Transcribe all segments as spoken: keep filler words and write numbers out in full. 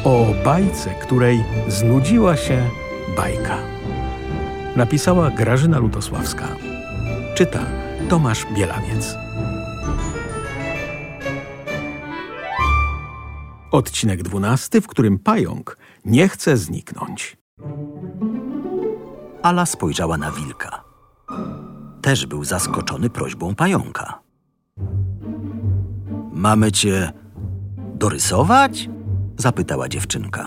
O bajce, której znudziła się bajka. Napisała Grażyna Lutosławska. Czyta Tomasz Bielawiec. Odcinek dwunasty, w którym pająk nie chce zniknąć. Ala spojrzała na wilka. Też był zaskoczony prośbą pająka. Mamy cię dorysować? Zapytała dziewczynka.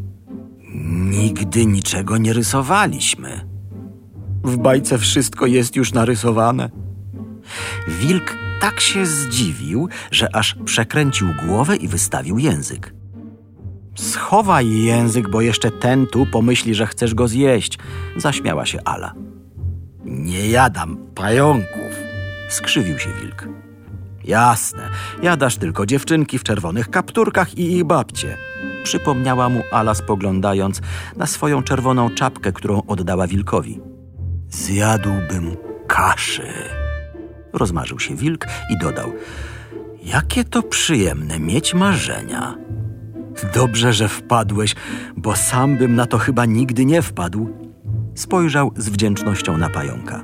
Nigdy niczego nie rysowaliśmy. W bajce wszystko jest już narysowane. Wilk tak się zdziwił, że aż przekręcił głowę i wystawił język. Schowaj język, bo jeszcze ten tu pomyśli, że chcesz go zjeść, zaśmiała się Ala. Nie jadam pająków, skrzywił się wilk. Jasne, jadasz tylko dziewczynki w czerwonych kapturkach i ich babcie, przypomniała mu Ala, spoglądając na swoją czerwoną czapkę, którą oddała wilkowi. Zjadłbym kaszy, rozmarzył się wilk i dodał. Jakie to przyjemne mieć marzenia. Dobrze, że wpadłeś, bo sam bym na to chyba nigdy nie wpadł. Spojrzał z wdzięcznością na pająka.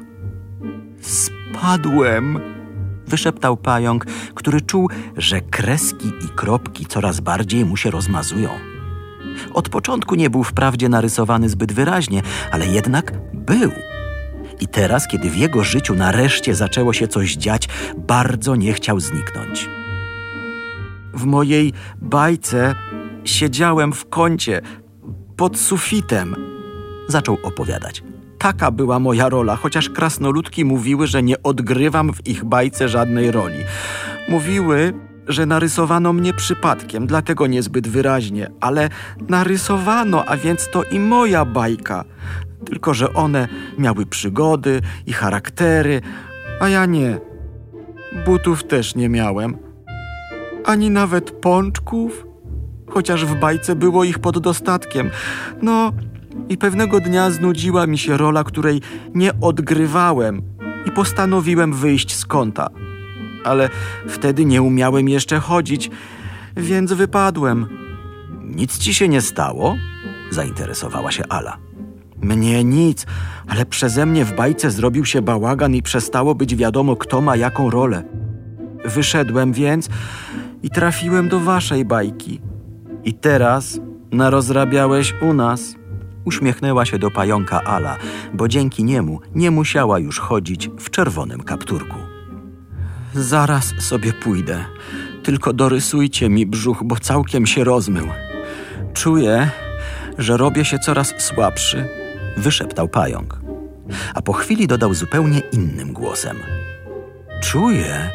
Spadłem, wyszeptał pająk, który czuł, że kreski i kropki coraz bardziej mu się rozmazują. Od początku nie był wprawdzie narysowany zbyt wyraźnie, ale jednak był. I teraz, kiedy w jego życiu nareszcie zaczęło się coś dziać, bardzo nie chciał zniknąć. W mojej bajce siedziałem w kącie, pod sufitem, zaczął opowiadać. Taka była moja rola, chociaż krasnoludki mówiły, że nie odgrywam w ich bajce żadnej roli. Mówiły, że narysowano mnie przypadkiem, dlatego niezbyt wyraźnie, ale narysowano, a więc to i moja bajka. Tylko że one miały przygody i charaktery, a ja nie. Butów też nie miałem. Ani nawet pączków, chociaż w bajce było ich pod dostatkiem. No i pewnego dnia znudziła mi się rola, której nie odgrywałem i postanowiłem wyjść z kąta. Ale wtedy nie umiałem jeszcze chodzić, więc wypadłem. Nic ci się nie stało? Zainteresowała się Ala. Mnie nic, ale przeze mnie w bajce zrobił się bałagan i przestało być wiadomo, kto ma jaką rolę. Wyszedłem więc i trafiłem do waszej bajki. I teraz narozrabiałeś u nas. Uśmiechnęła się do pająka Ala, bo dzięki niemu nie musiała już chodzić w czerwonym kapturku. Zaraz sobie pójdę. Tylko dorysujcie mi brzuch, bo całkiem się rozmył. Czuję, że robię się coraz słabszy, wyszeptał pająk. A po chwili dodał zupełnie innym głosem. Czuję,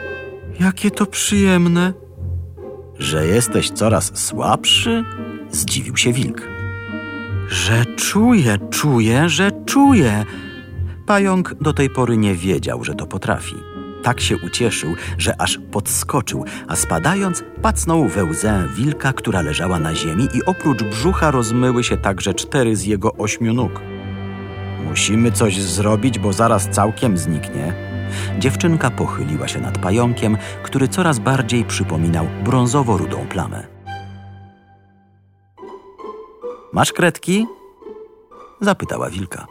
jakie to przyjemne. Że jesteś coraz słabszy? Zdziwił się wilk. Że czuję, czuję, że czuję. Pająk do tej pory nie wiedział, że to potrafi. Tak się ucieszył, że aż podskoczył, a spadając pacnął we łzę wilka, która leżała na ziemi i oprócz brzucha rozmyły się także cztery z jego ośmiu nóg. Musimy coś zrobić, bo zaraz całkiem zniknie. Dziewczynka pochyliła się nad pająkiem, który coraz bardziej przypominał brązowo-rudą plamę. Masz kredki? Zapytała wilka.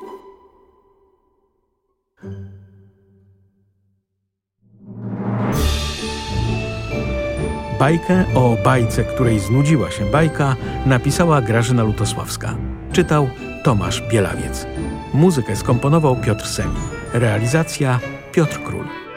Bajkę o bajce, której znudziła się bajka, napisała Grażyna Lutosławska. Czytał Tomasz Bielawiec. Muzykę skomponował Piotr Selin. Realizacja Piotr Król.